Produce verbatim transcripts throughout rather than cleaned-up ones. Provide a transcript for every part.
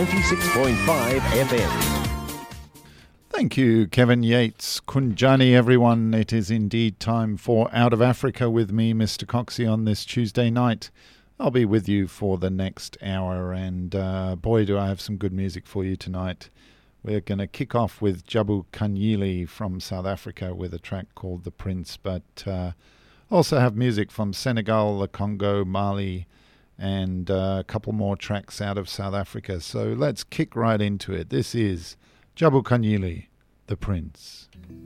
ninety-six point five F M. Thank you, Kevin Yates. Kunjani, everyone. It is indeed time for Out of Africa with me, Mister Coxie, on this Tuesday night. I'll be with you for the next hour, and uh, boy, do I have some good music for you tonight. We're going to kick off with Jabu Kanyili from South Africa with a track called The Prince, but uh, also have music from Senegal, the Congo, Mali, and uh, a couple more tracks out of South Africa. So let's kick right into it. This is Jabu Kanyili, The Prince.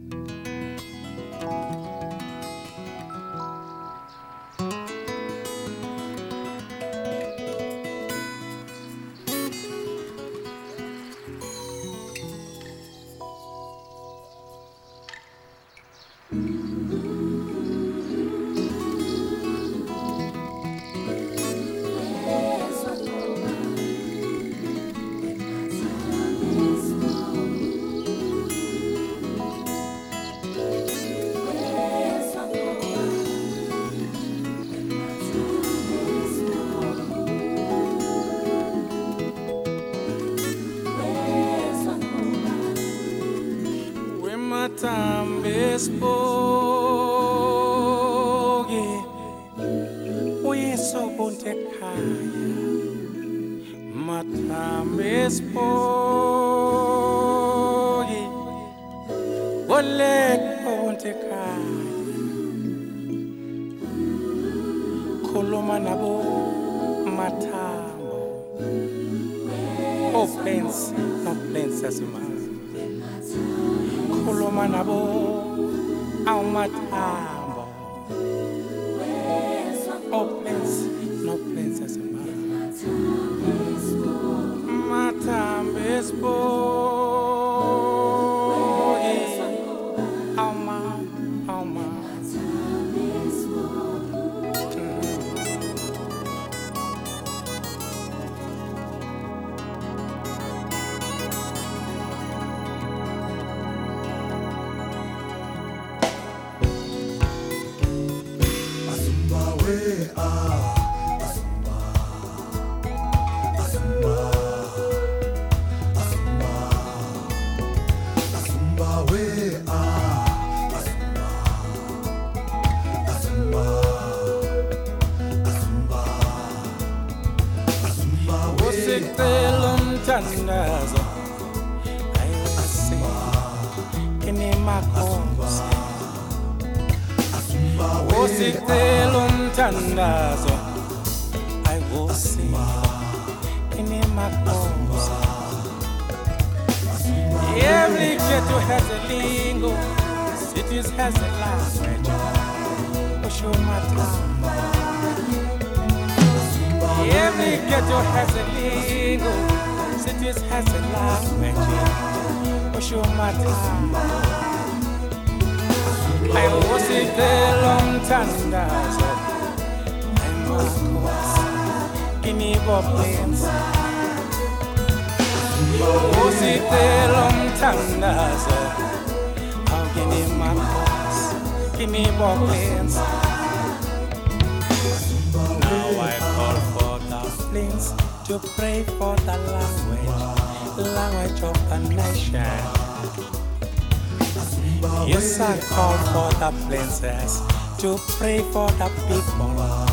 To pray for the people,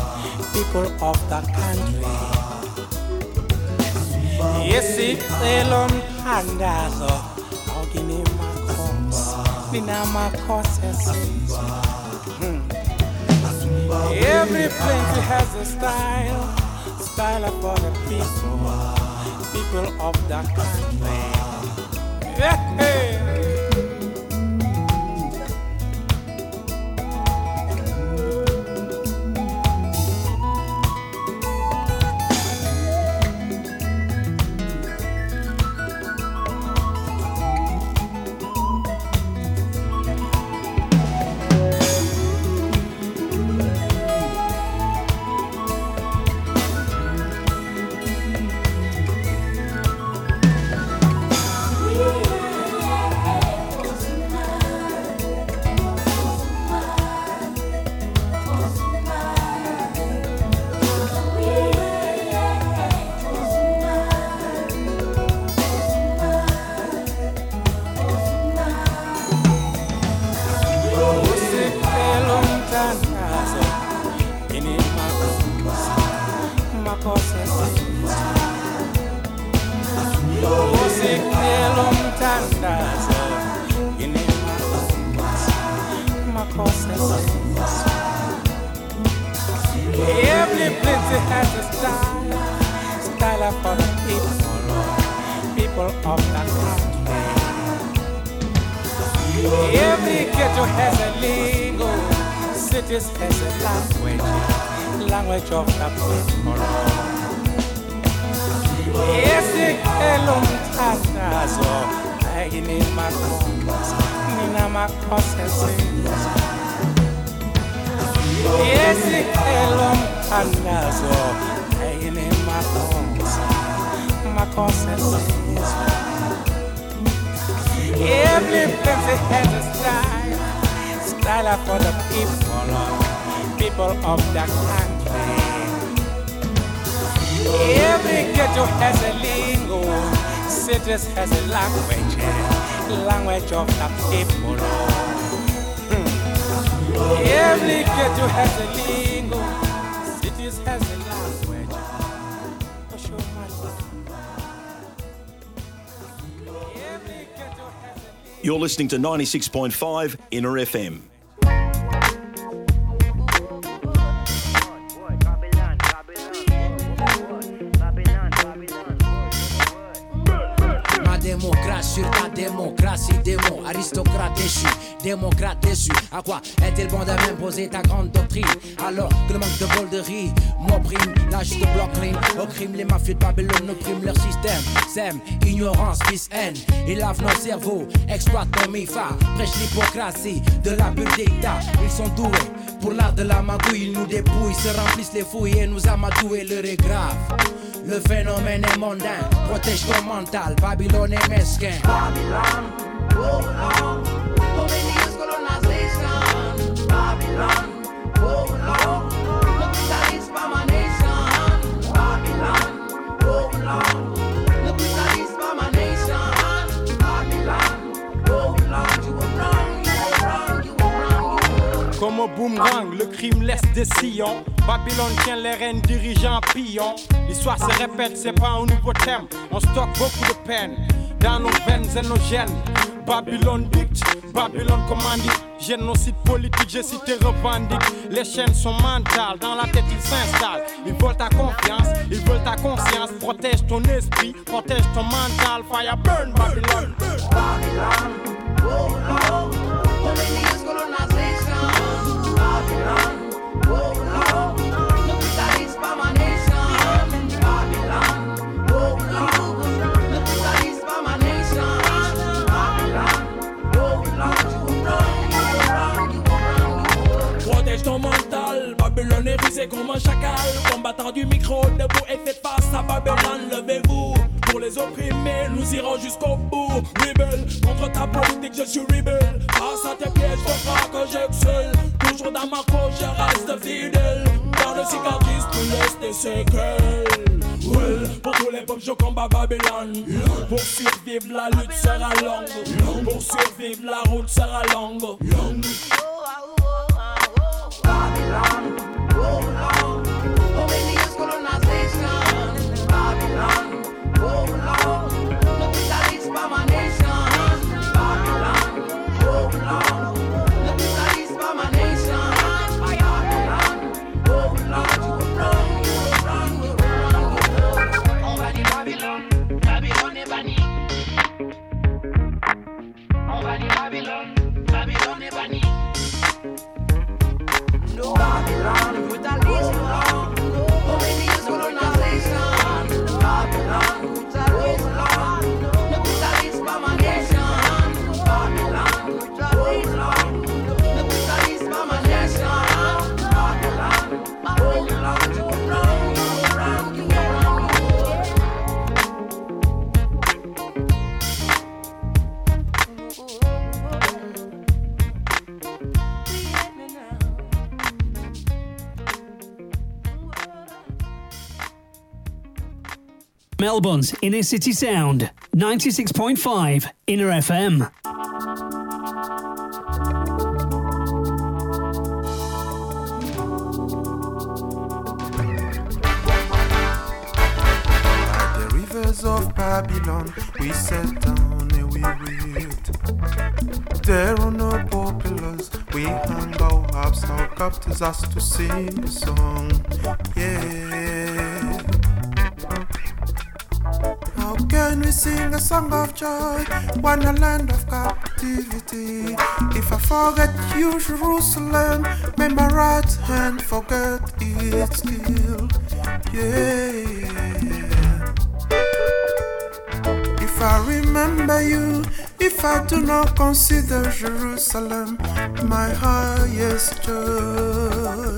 people of the country. Yes, it's a long handazo. Ogini makos, nina makoses. Every place has a style, style for the people, people of the country. Yeah, hey. Yeah. cosas Ose elom tandazo Ine ma cosas Every place has a style Style for the people People of the country Every ghetto has a lingo Cities has a language Language of the people Ese elom tandazo Ine ma cosas Nina ma cosas Ese elom tandazo Ine ma cosas Ma cosas Every place has a style Style for the people People of the country Every ghetto has a lingo Cities has a language Language of the people Every ghetto has a lingo Cities has a language For sure, my love. Every ghetto has a lingo. You're listening to ninety-six point five Inner F M. Démocratie sur ta démocratie, démon, aristocrate déchu, démocrate déçu. À quoi est-il bon de m'imposer ta grande doctrine alors que le manque de bol de riz m'opprime? Là je te bloque clean, au crime les mafieux de Babylone oppriment leur système. Sème, ignorance, vice, haine, ils lavent nos cerveaux, exploitent nos mifa, prêchent l'hypocratie de la bulle d'État. Ils sont doués pour l'art de la magouille, ils nous dépouillent, se remplissent les fouilles et nous amadouent, l'heure est grave. Le phénomène est mondain, protège ton mental, Babylone est mesquin. Babylon, oh Lord, Communist colonization. Babylon, oh Lord, capitalist permanation. Babylon, oh Lord, capitalist permanation. Babylon, oh Lord, you were wrong, you were wrong, you were wrong, you were wrong. Comme un boomerang, le crime laisse des sillons. Babylone tient les rênes dirigeants pillons. L'histoire se répète, c'est pas un nouveau thème. On stocke beaucoup de peine dans nos veines et nos gènes. Babylone dicte, Babylone commandite. Génocide politique, je cite et revendique. Les chaînes sont mentales, dans la tête ils s'installent. Ils veulent ta confiance, ils veulent ta conscience. Protège ton esprit, protège ton mental. Fire burn Babylone. Babylon, oh Lord, communist colonization. Babylon, oh Lord, capitalist permanation. Babylon, oh Lord, capitalist permanation. Babylon, oh Lord, you were wrong, you were wrong, you were wrong, you were wrong. Protège ton mental, Babylone est rusée comme un chacal. Combattant du micro, debout et faites face à Babylone, levez-vous. Pour les opprimer, nous irons jusqu'au bout. Rebelle, contre ta politique, je suis rebelle. Face à tes pièges, je crois que j'excelle. Toujours dans ma cause, je reste fidèle. Dans le cicatrice, tu laisses des séquelles. Well, pour tous les peuples, je combats Babylone. Pour survivre, la lutte sera longue. Pour survivre, la route sera longue. Babylon, oh Lord, communist colonization. Babylon, oh Lord, capitalist permanation. Babylon, oh Lord, capitalist permanation. Babylon, oh Lord, you were wrong, you were wrong, you were wrong, you were wrong. On va dire Babylone, Babylone est bannie. On va dire Babylone, Babylone est bannie. Babylon, brutalist, communist colonization. Babylon, brutalist, capitalist permanation. Babylon, brutalist, capitalist permanation. Babylon, oh Lord, you were wrong, you were wrong, you were wrong, you Melbourne's Inner City Sound, ninety-six point five Inner F M. walls of Babylon, we sat down and we read. There are no populars, we hung our harps, our captors asked to sing a song. Yeah. How can we sing a song of joy when a land of captivity? If I forget you, Jerusalem, may my right hand forget its skill. Yeah. If I remember you, if I do not consider Jerusalem my highest joy.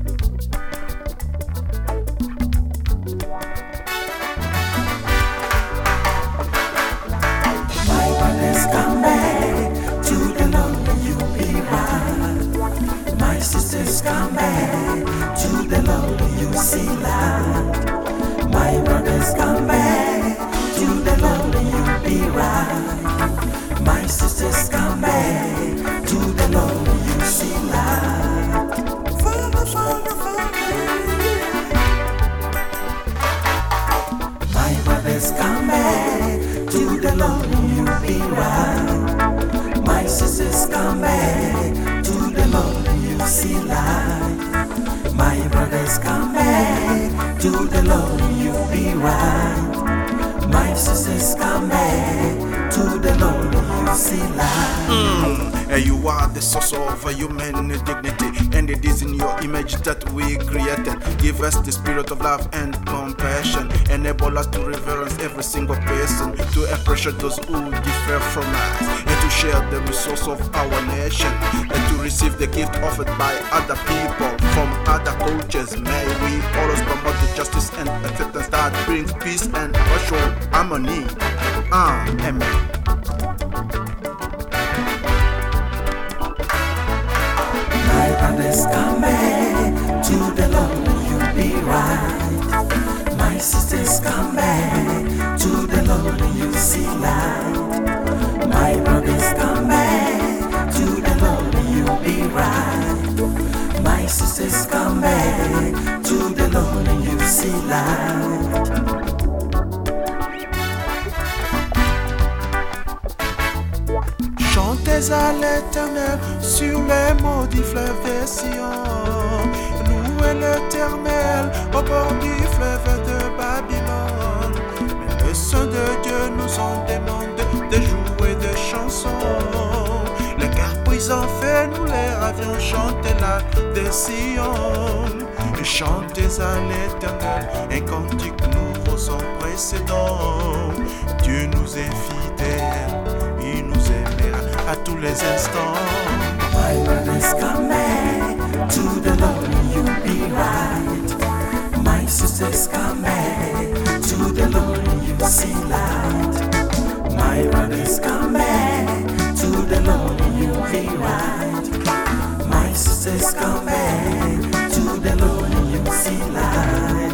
My brothers, come back to the Lord, you be right. My sisters, come back to the Lord, you see light. My brothers, come back to the Lord, you be right. My sisters, come back to the Lord, you see light. Father, Father, Father. My brothers, come back to the Lord, you be right. My sisters, come back to the Lord, you see light. My brothers, come back to the Lord, you be right. My sisters, come back to the Lord, you see light. Mm. You are the source of human dignity, and it is in your image that we created. Give us the spirit of love and compassion. Enable us to reverence every single person, to appreciate those who differ from us, and to share the resource of our nation, and to receive the gift offered by other people from other cultures. May we always promote the justice and acceptance that brings peace and racial harmony. Ah, amen. My brothers, come back to the Lord, you be right. My sisters, come back to the Lord, you see light. My brothers, come back to the Lord, you be right. My sisters, come back to the Lord, you see light. Chantez à l'Éternel sur les maudits fleuves des Sion. Louez l'Éternel au bord du fleuve de Babylone. Mais le Saint de Dieu nous en demande de jouer des chansons. Les carpouilles en fait, nous les ravions chanter là des Sion. Et chantez à l'Éternel un cantique nouveau sans précédent. Dieu nous est fidèle, il nous aimera à tous les instants. My brothers, come back to the Lord, you be right. My sisters, come back to the Lord, you see light. My brothers, come back to the Lord, you be right. My sisters, come back to the Lord, you see light.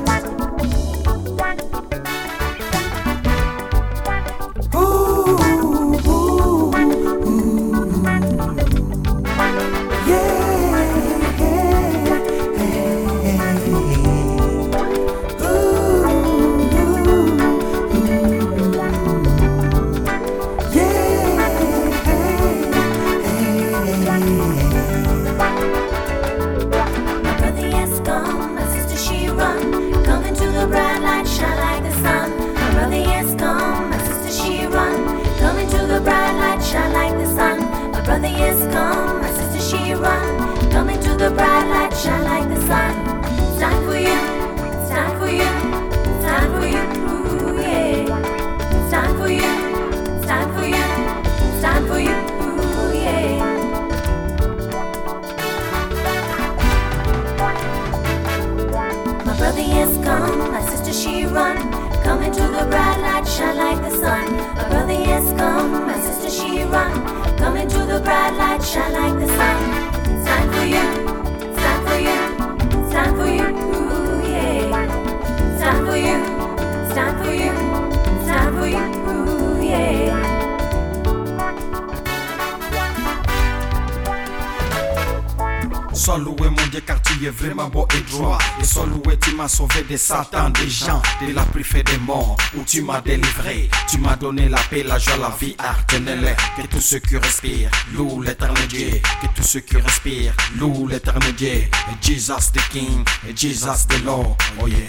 Sois loué mon Dieu car tu es vraiment beau et droit. Et sois loué, tu m'as sauvé des satans, des gens, de la plus fait des morts, où tu m'as délivré. Tu m'as donné la paix, la joie, la vie, retenez-les. Que tous ceux qui respirent louent l'éternel Dieu. Que tous ceux qui respirent louent l'éternel Dieu. Et Jesus the King, et Jesus the Lord, oh yeah.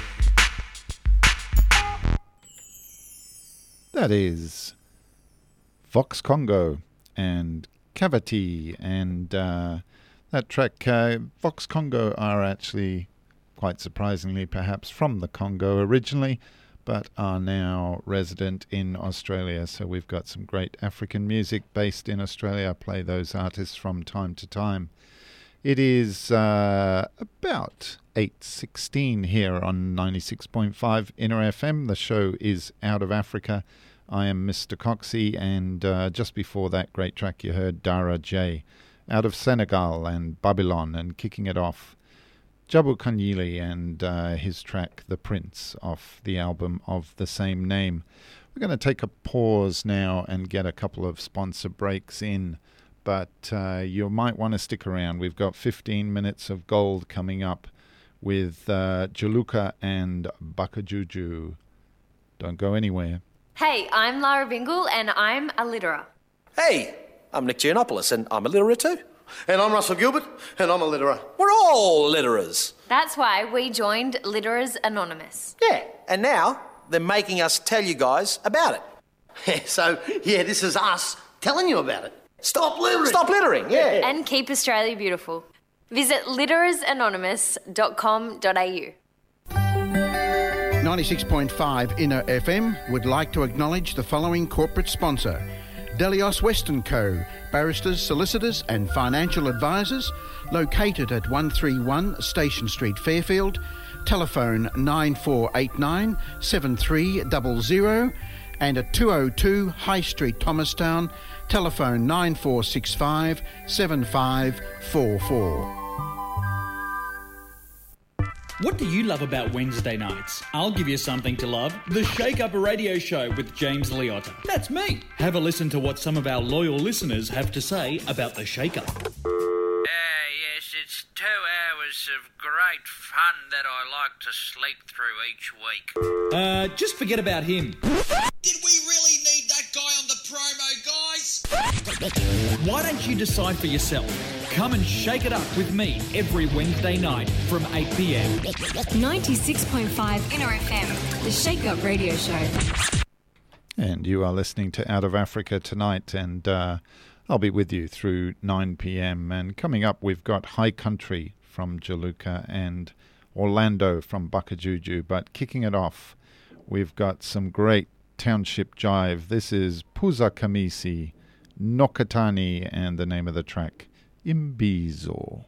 That is Vox Congo and Cavity, and uh, that track, uh, Vox Congo are actually, quite surprisingly perhaps, from the Congo originally, but are now resident in Australia. So we've got some great African music based in Australia. I play those artists from time to time. It is uh, about eight sixteen here on ninety-six point five Inner F M. The show is Out of Africa. I am Mister Coxie, and uh, just before that great track you heard Dara J out of Senegal and Babylon, and kicking it off Jabu Kanyili and uh, his track The Prince off the album of the same name. We're going to take a pause now and get a couple of sponsor breaks in, but uh, you might want to stick around. We've got fifteen minutes of gold coming up with uh, Jaluka and Bakajuju. Don't go anywhere. Hey, I'm Lara Bingle and I'm a litterer. Hey, I'm Nick Giannopoulos and I'm a litterer too. And I'm Russell Gilbert and I'm a litterer. We're all litterers. That's why we joined Litterers Anonymous. Yeah, and now they're making us tell you guys about it. Yeah, so, yeah, this is us telling you about it. Stop littering. Stop littering, yeah. And keep Australia beautiful. Visit litterers anonymous dot com dot a u. ninety-six point five Inner F M would like to acknowledge the following corporate sponsor. Delios West and Co, barristers, solicitors and financial advisors, located at one thirty-one Station Street, Fairfield. Telephone nine four eight nine, seven three zero zero, and at two oh two High Street, Thomastown. Telephone nine four six five, seven five four four. What do you love about Wednesday nights? I'll give you something to love. The Shake Up Radio Show with James Liotta. That's me. Have a listen to what some of our loyal listeners have to say about the Shake Up. Uh, yes, it's two hours of great fun that I like to sleep through each week. Uh, just forget about him. Did we really need that guy on the promo, guys? Why don't you decide for yourself? Come and shake it up with me every Wednesday night from eight p.m. ninety-six point five Inner F M, the Shake Up Radio Show. And you are listening to Out of Africa tonight, and uh, I'll be with you through nine p.m. And coming up, we've got High Country from Jaluka and Orlando from Bakajuju. But kicking it off, we've got some great township jive. This is Puza Kamisi, Nokatani, and the name of the track, Imbizo.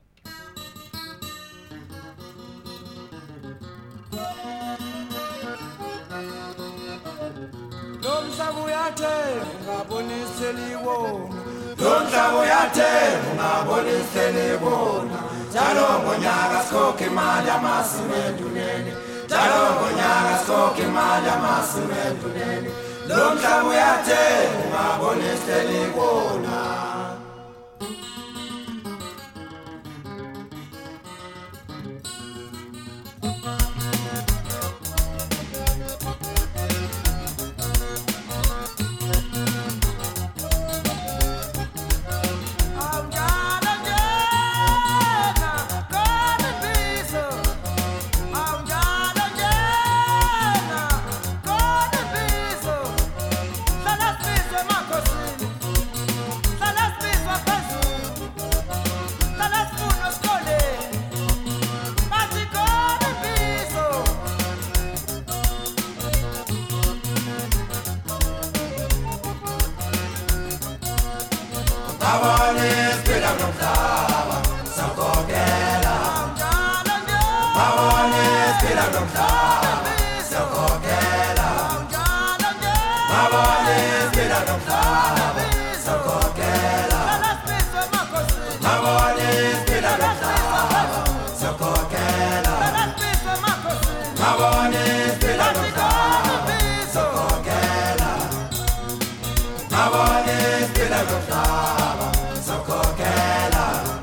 Socorro,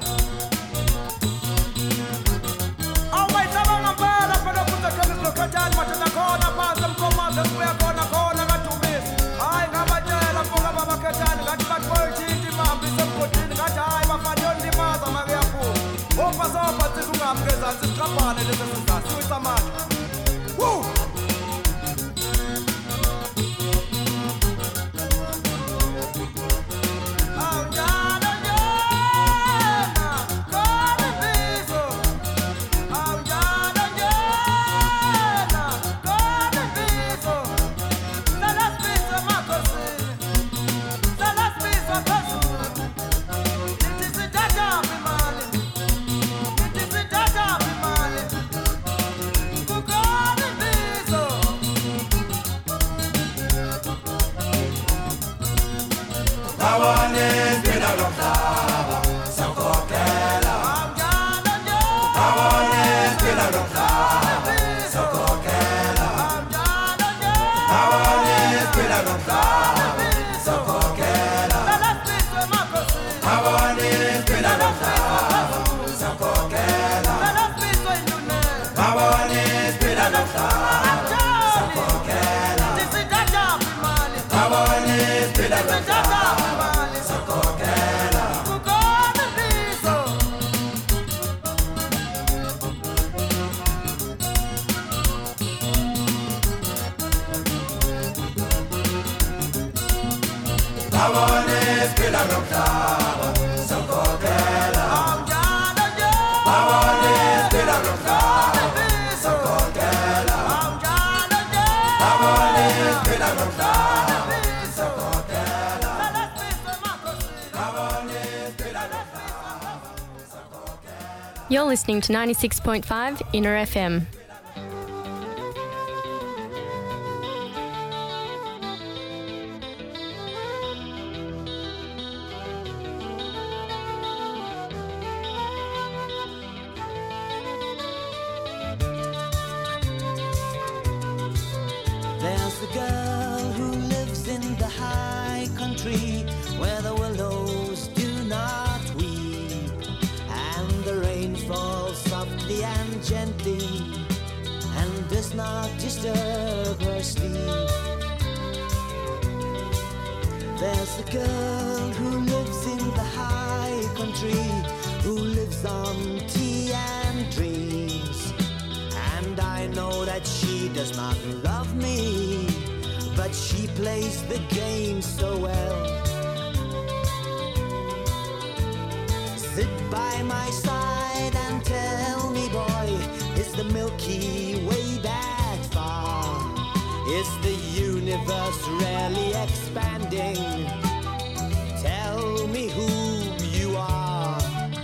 brothers and sisters. See what's a man. Woo! You're listening to ninety-six point five Inner F M. There's the girl who lives in the high country where the willows do not weep and the rain falls softly and gently and does not disturb her sleep. There's the girl who lives in the high country who lives on tea and dreams, and I know that she does not love me, but she plays the game so well. Sit by my side and tell me, boy, is the Milky Way that far? Is the universe really expanding? Tell me who you are.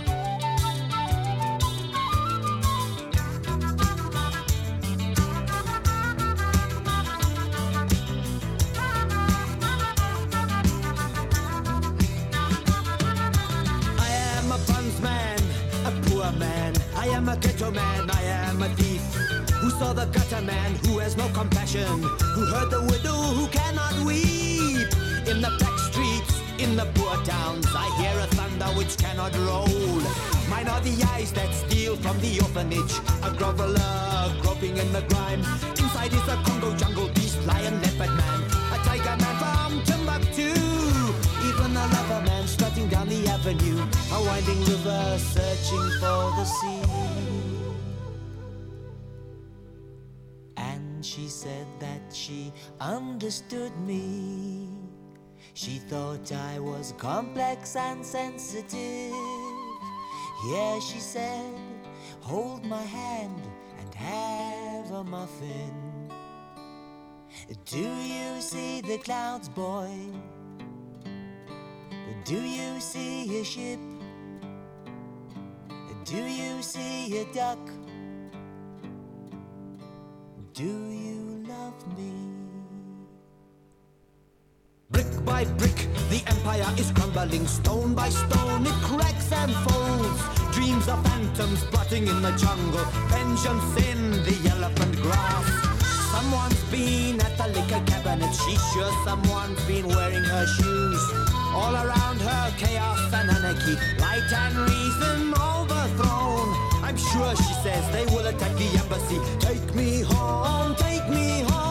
Man, I am a ghetto man, I am a thief who saw the gutter man, who has no compassion, who heard the widow who cannot weep. In the back streets, in the poor towns, I hear a thunder which cannot roll. Mine are the eyes that steal from the orphanage, a groveler groping in the grime. Inside is a Congo jungle beast, lion, leopard man, a tiger man from Timbuktu. Even a lover man strutting down the avenue, a winding river searching for the sea. And she said that she understood me. She thought I was complex and sensitive. Yeah, she said, hold my hand and have a muffin. Do you see the clouds, boy? Do you see a ship? Do you see a duck? Do you love me? Brick by brick, the empire is crumbling. Stone by stone, it cracks and folds. Dreams of phantoms plotting in the jungle. Vengeance in the elephant grass. Someone's been at the liquor cabinet. She's sure someone's been wearing her shoes. All around her, chaos and anarchy. Light and reason overthrown. I'm sure, she says, they will attack the embassy. Take me home, take me home.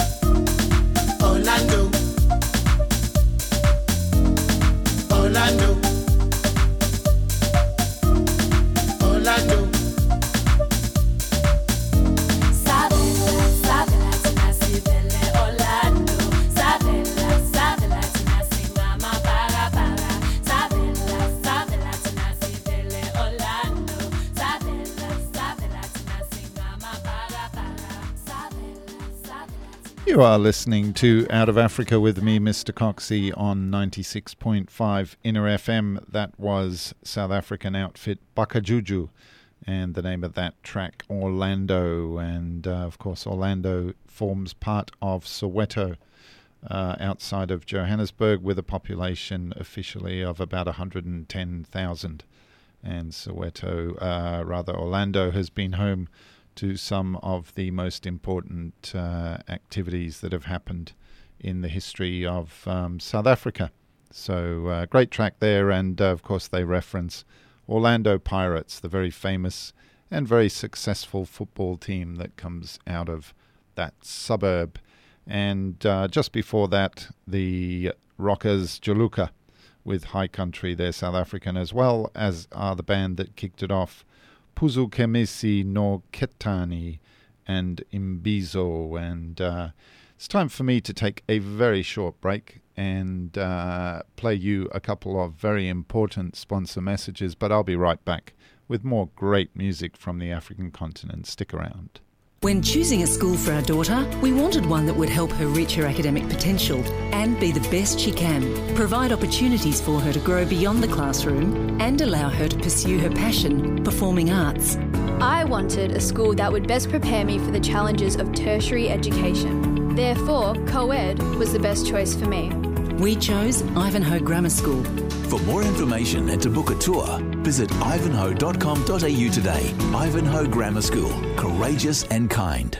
You are listening to Out of Africa with me, Mister Coxie, on ninety-six point five Inner F M. That was South African outfit Bakajuju, and the name of that track, Orlando. And, uh, of course, Orlando forms part of Soweto, uh, outside of Johannesburg, with a population officially of about one hundred ten thousand. And Soweto, uh, rather Orlando, has been home to some of the most important uh, activities that have happened in the history of um, South Africa. So uh, great track there, and uh, of course they reference Orlando Pirates, the very famous and very successful football team that comes out of that suburb. And uh, just before that, the Rockers Juluka with High Country. They're South African, as well as are the band that kicked it off, Phuzukemisi no Ketani and Imbizo. And uh, it's time for me to take a very short break and uh, play you a couple of very important sponsor messages, but I'll be right back with more great music from the African continent. Stick around. When choosing a school for our daughter, we wanted one that would help her reach her academic potential and be the best she can, provide opportunities for her to grow beyond the classroom and allow her to pursue her passion, performing arts. I wanted a school that would best prepare me for the challenges of tertiary education. Therefore, co-ed was the best choice for me. We chose Ivanhoe Grammar School. For more information and to book a tour, visit ivanhoe dot com dot a u today. Ivanhoe Grammar School. Courageous and kind.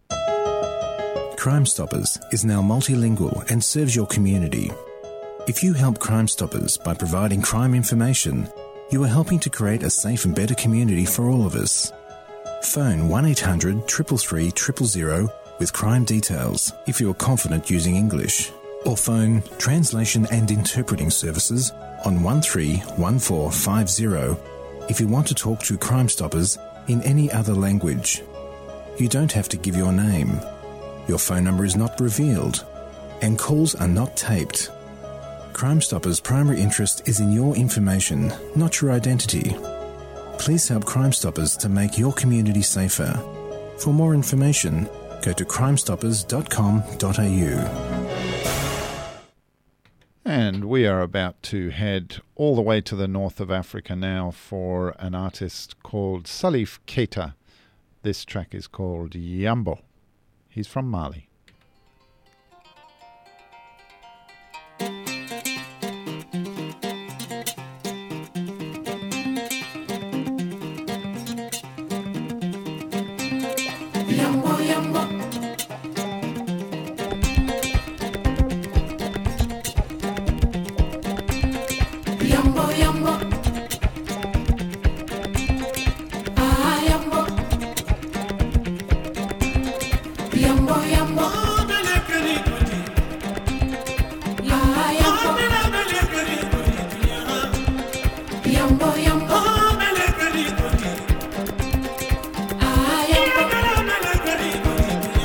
Crime Stoppers is now multilingual and serves your community. If you help Crime Stoppers by providing crime information, you are helping to create a safe and better community for all of us. Phone one eight hundred, three three three, zero zero with crime details if you are confident using English. Or phone Translation and Interpreting Services on one three one four five zero if you want to talk to Crime Stoppers in any other language. You don't have to give your name. Your phone number is not revealed, and calls are not taped. Crime Stoppers' primary interest is in your information, not your identity. Please help Crime Stoppers to make your community safer. For more information, go to crime stoppers dot com dot a u. And we are about to head all the way to the north of Africa now for an artist called Salif Keita. This track is called Yambo. He's from Mali. Yambo, yambo. Yambo, yambo. Ah, yambo. Yambo, yambo. Ah, yambo. Yambo, yambo. Ah, yambo.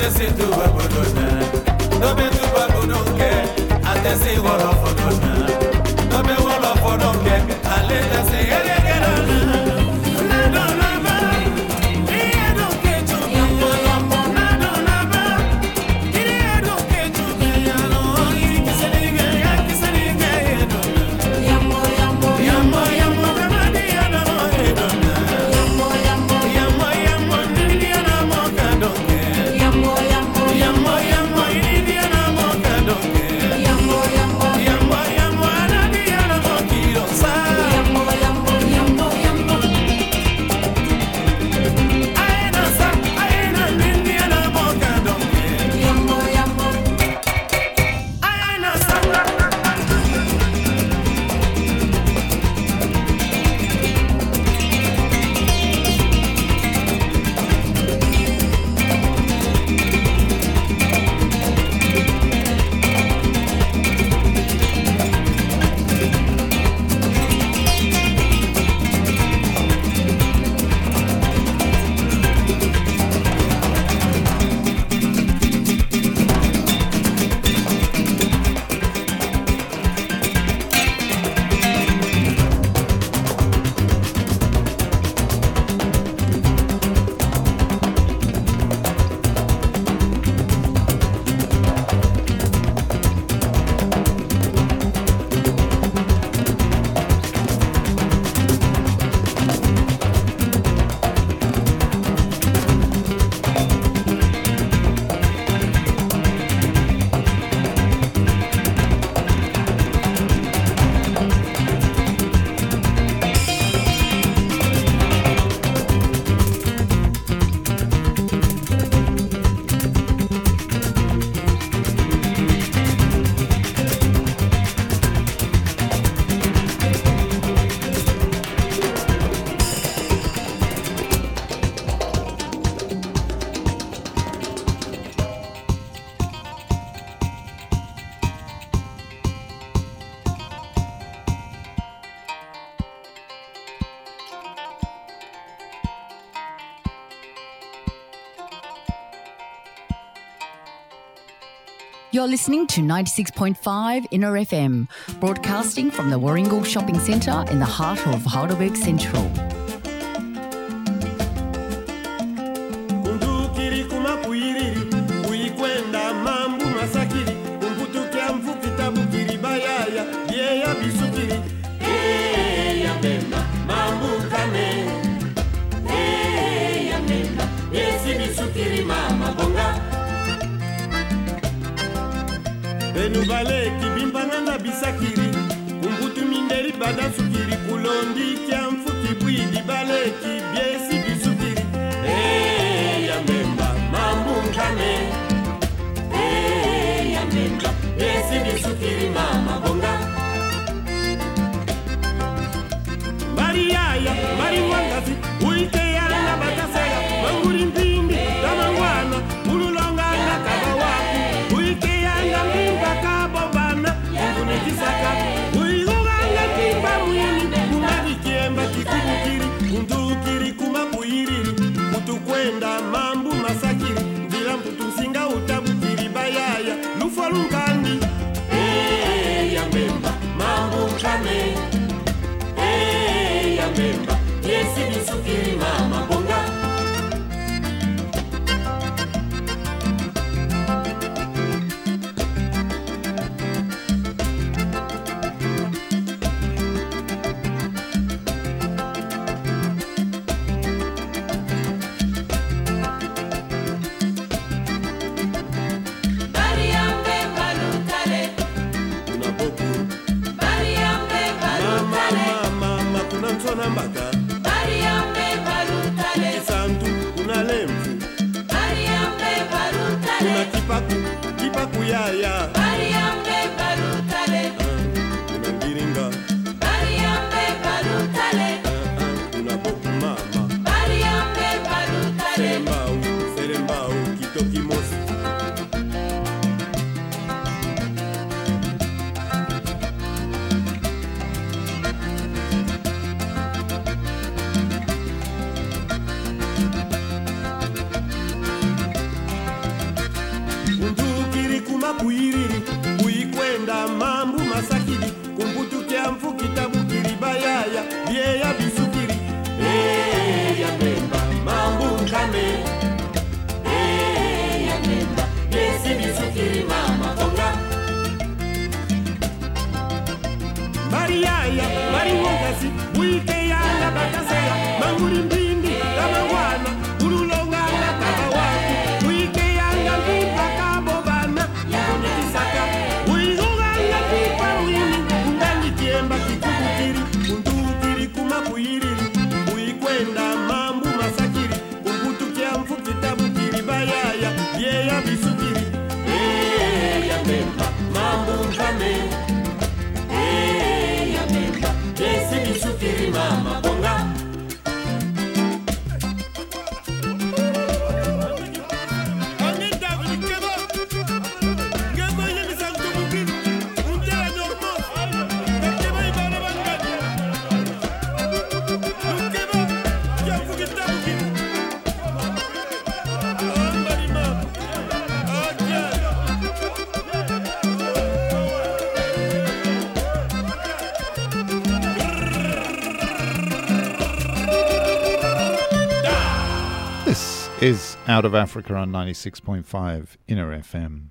atese tu babodona dobe tu babodonke atese woro fodona dobe woro fodonke ale tese ele gerana na dona ba e donke tu yambo yambo na dona ba ire donke tu yano kiselinga ya kiselinga dona yambo yambo yambo yambo kamadi yana dona yambo yambo yambo yambo ni yana mo kadonke yambo yambo yambo yambo ni yana mo kadonke yambo yambo yambo yambo ana ni yana mo kirosa yambo yambo yambo yambo aena sa aena ni yana mo kadonke yambo yambo aena sa. You're listening to ninety-six point five Inner F M, broadcasting from the Warringal Shopping Centre in the heart of Heidelberg Central. Kundukiri kumapuiriri uikwenda mambu masakiri kumputukia mfuki tabukiri bayaya yeya bisukiri eya mbemba mambu kame eya mbemba yesi bisukiri mama bonga Benu vale kibimbana na bisakiri kumbutu minderi bada sukiri kulondi kia mfuki bwidi bale kibiesi bisukiri Hey ya memba mambu nkame Hey ya memba yesi bisukiri mama bonga Mari yaya, mari wangazi uite yana batasera manguri mpindi tamangwana ululonga na kabawaku uite yana mimba kabobana ngune kisaka uiguganga kimba mwini kumagi kiemba kikubukiri undukiri kumabuiriri kutukwenda mambu masakiri ndila mputu msinga utabukiri bayaya lufolungandi Hey ya memba mambu kame Hey ya memba yesi bisukiri mama bonga Nambaka Mariambe Balutale Kisantu kuna lemfu Mariambe Balutale Kuna kipaku kipaku yaya Mariambe Balutale Kuna ngiringa Mariambe Balutale Kuna boku mama Mariambe Balutale Serembau Serembau Kitoki mosi is Out of Africa on ninety-six point five Inner F M.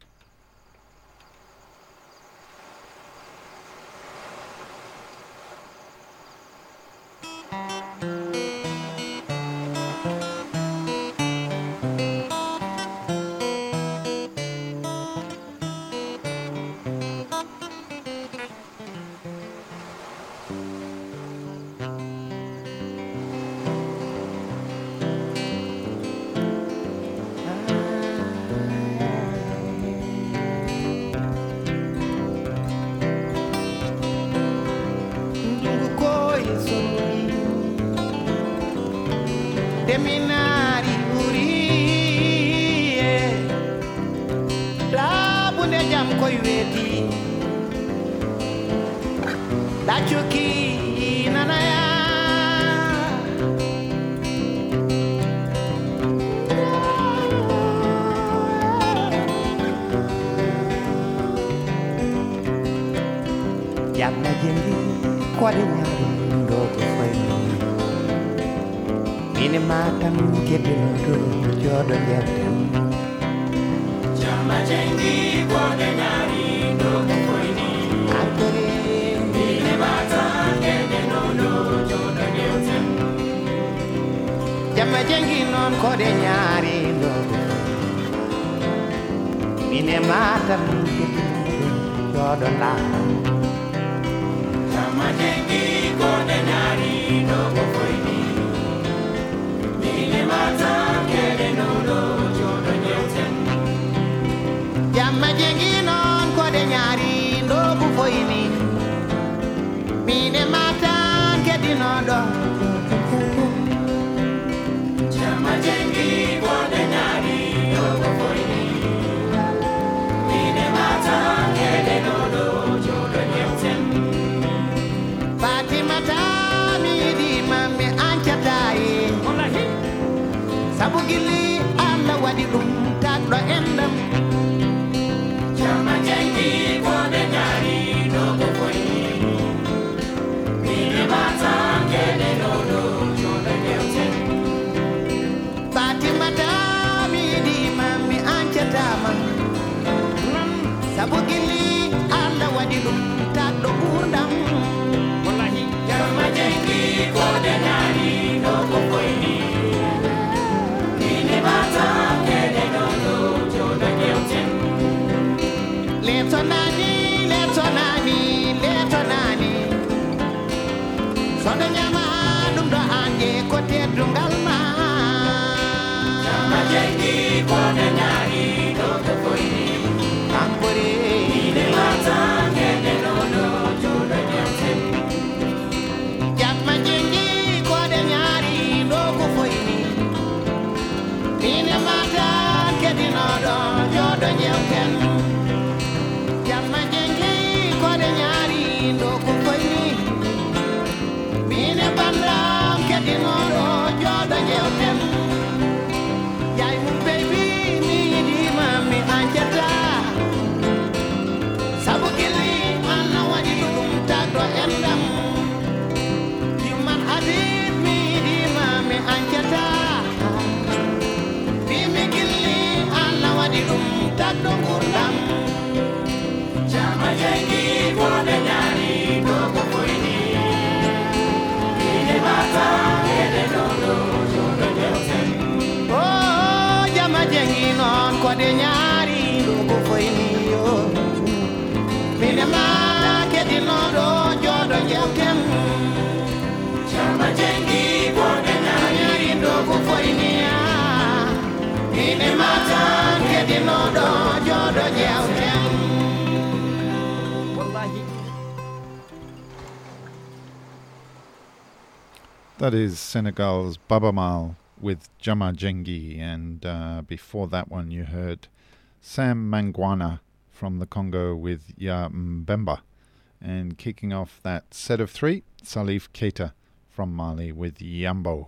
That is Senegal's Baba Mal with Jama Jengi, and uh, before that one you heard Sam Mangwana from the Congo with Ya Mbemba, and kicking off that set of three, Salif Keita from Mali with Yambo.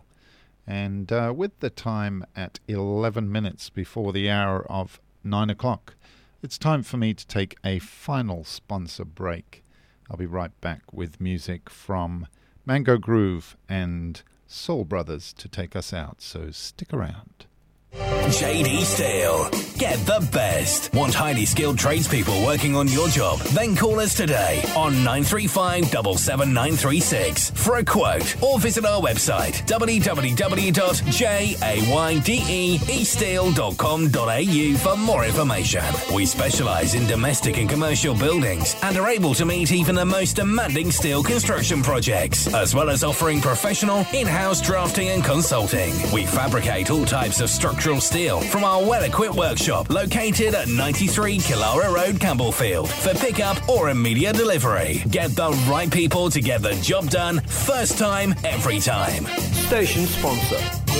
And uh, with the time at eleven minutes before the hour of nine o'clock, it's time for me to take a final sponsor break. I'll be right back with music from Mango Groove and Soul Brothers to take us out, so stick around. J D Steel. Get the best. Want highly skilled tradespeople working on your job? Then call us today on nine three five seven seven nine three six for a quote, or visit our website w w w dot jayde dot com dot a u for more information. We specialise in domestic and commercial buildings and are able to meet even the most demanding steel construction projects, as well as offering professional in-house drafting and consulting. We fabricate all types of structural steel from our well-equipped workshop located at ninety-three Killara Road, Campbellfield, for pickup or immediate delivery. Get the right people to get the job done first time, every time. Station sponsor.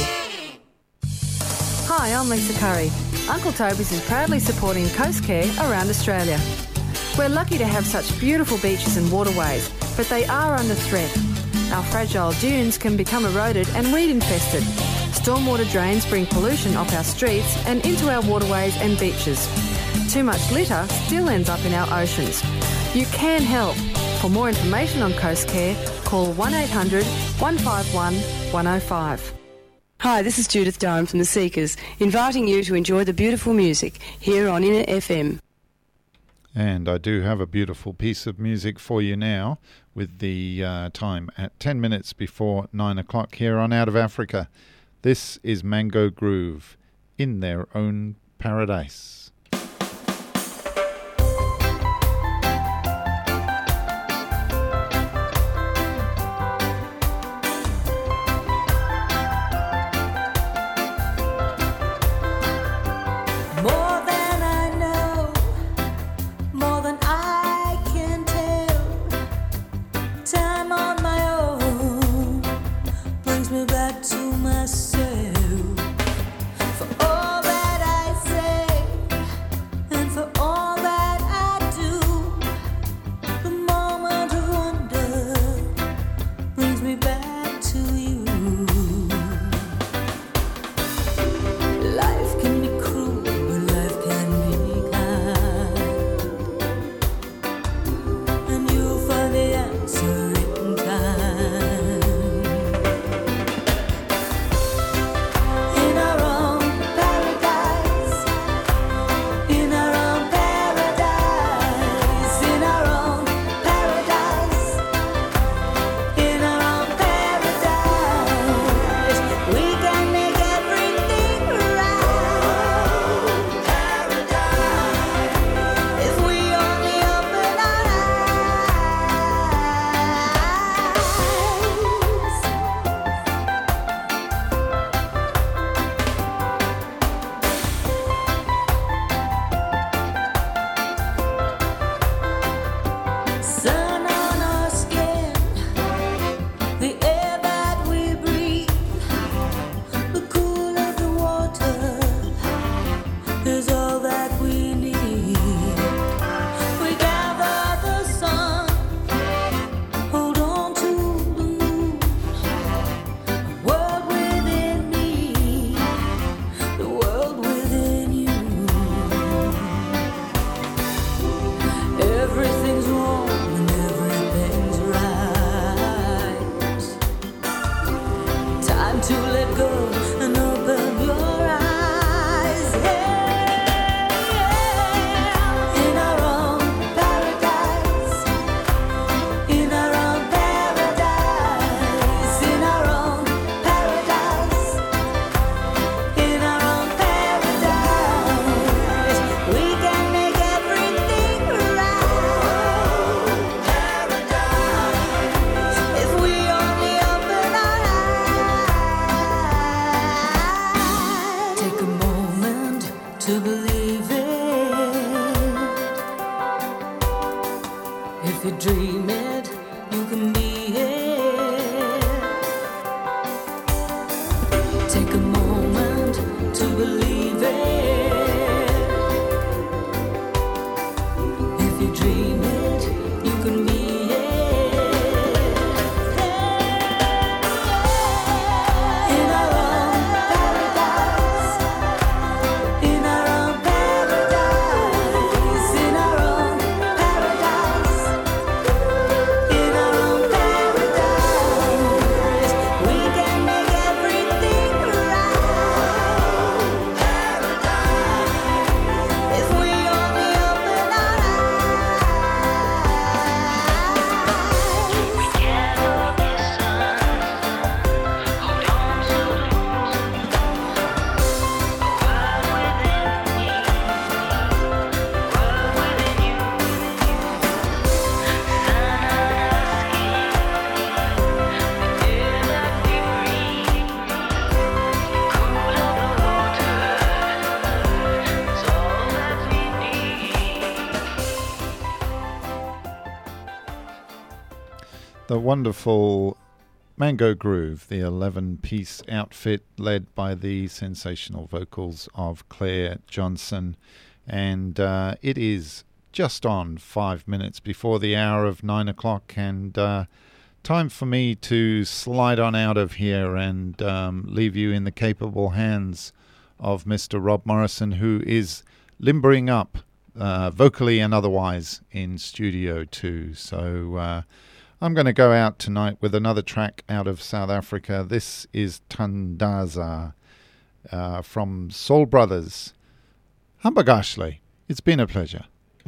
Hi, I'm Lisa Curry. Uncle Toby's is proudly supporting Coast Care around Australia. We're lucky to have such beautiful beaches and waterways, but they are under threat. Our fragile dunes can become eroded and weed infested. Stormwater drains bring pollution off our streets and into our waterways and beaches. Too much litter still ends up in our oceans. You can help. For more information on Coast Care, call one eight hundred one five one one oh five. Hi, this is Judith Durham from The Seekers, inviting you to enjoy the beautiful music here on Inner F M. And I do have a beautiful piece of music for you now, with the uh, time at ten minutes before nine o'clock here on Out of Africa. This is Mango Groove, In Their Own Paradise. More than I know, more than I can tell. Time on my own brings me back to myself. For all that I say and for all that I do, the moment of wonder brings me back to you. Life can be cruel, but life can be kind, and you'll find the answer in time. In our own paradise, in our own paradise, in our own paradise, in our own paradise, we can make everything right. Paradise, if we only open our sun on our skin, the air that we breathe, the cool of the water is all that we need. We gather the sun, hold on to the moon, the world within me, the world within you. Everything's wrong and everything's right. Time to let go and open your eyes. Yeah, yeah. In our own paradise, in our own paradise, in our own paradise, in our own paradise, we can make everything right. Paradise, if we only open our eyes. Take a moment to believe it. If you dream it, you can be it. Take a moment to believe it. If you dream it, you can be it. In our own paradise, in our own paradise, in our own paradise, the wonderful Mango Groove, the eleven-piece outfit led by the sensational vocals of Claire Johnson. And uh, it is just on five minutes before the hour of nine o'clock, and uh, time for me to slide on out of here and um, leave you in the capable hands of Mister Rob Morrison, who is limbering up uh, vocally and otherwise in Studio two. So uh, I'm going to go out tonight with another track out of South Africa. This is Tandaza uh, from Soul Brothers. Humbagashley, it's been a pleasure.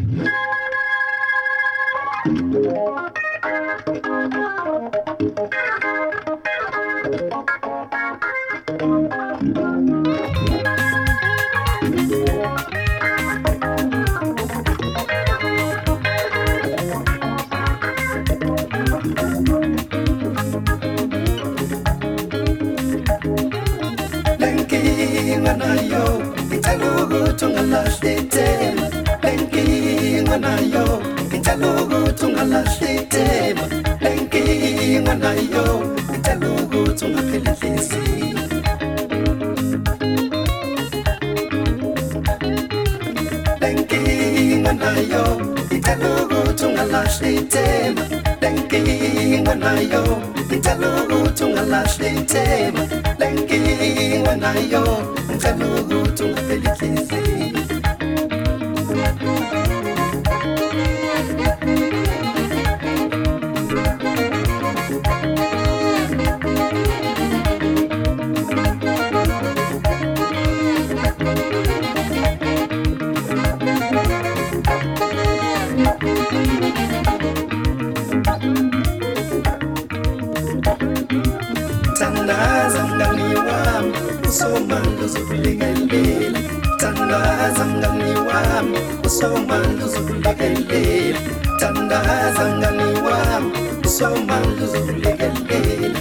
Nganayo, italugu tungalashite. Lenki nganayo, italugu tungalashite. Lenki nganayo, italugu tungapelelisi. Lenki nganayo, italugu tungalashite. Lenki nganayo, italugu tungalashite. Lenki nganayo, italugu tungapelelisi. Tandaza mngani wami, usoma luzokulekelela. Tandaza mngani wami, usoma luzokulekelela. Tandaza mngani wami, usoma luzokulekelela.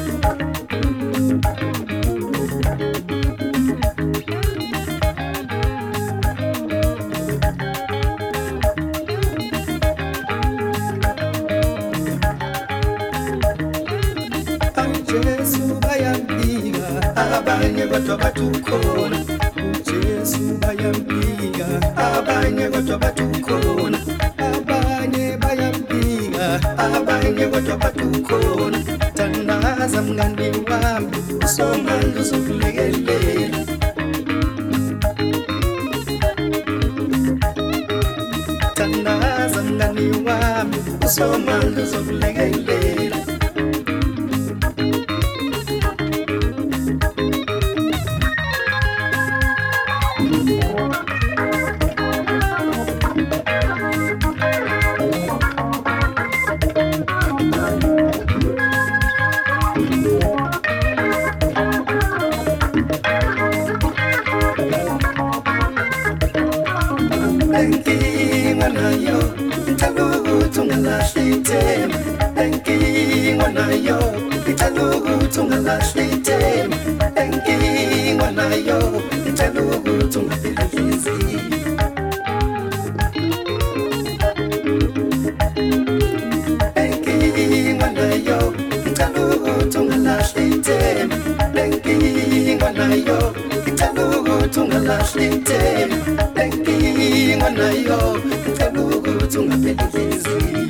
Jesu bayambiga, abanye kodwa batukhona. Jesu bayambiga, abanye kodwa batukhona. Abanye bayambiga, abanye kodwa batukhona. Tandaza mngani wami, usoma luzokulekelela. Tandaza mngani wami, usoma luzokulekelela. Lenki nganayo, italugu tungalashite. Lenki nganayo, italugu tungalashite. Lenki nganayo, italugu tungapelelisi. Lenki nganayo, italugu tungalashite. Lenki nganayo, italugu tungalashite. Lenki nganayo, italugu tungapelelisi.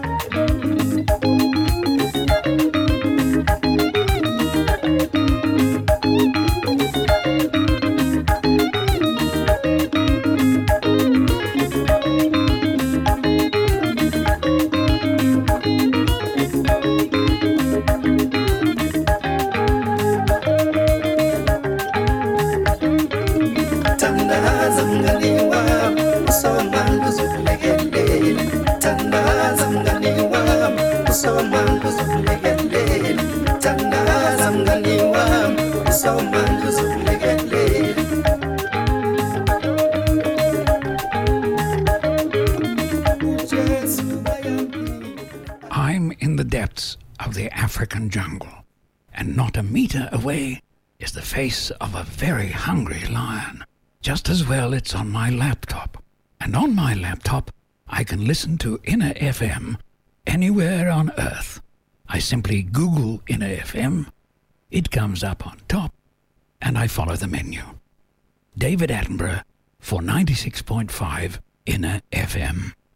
Tandaza mngani wami, usoma luzokulekelela. Tandaza mngani wami, usoma luzokulekelela. Tandaza mngani wami, usoma luzokulekelela. I'm in the depths of the African jungle, and not a meter away is the face of a very hungry lion. Just as well it's on my laptop. And on my laptop, I can listen to Inner F M anywhere on Earth. I simply Google Inner F M, it comes up on top, and I follow the menu. David Attenborough for ninety-six point five Inner F M.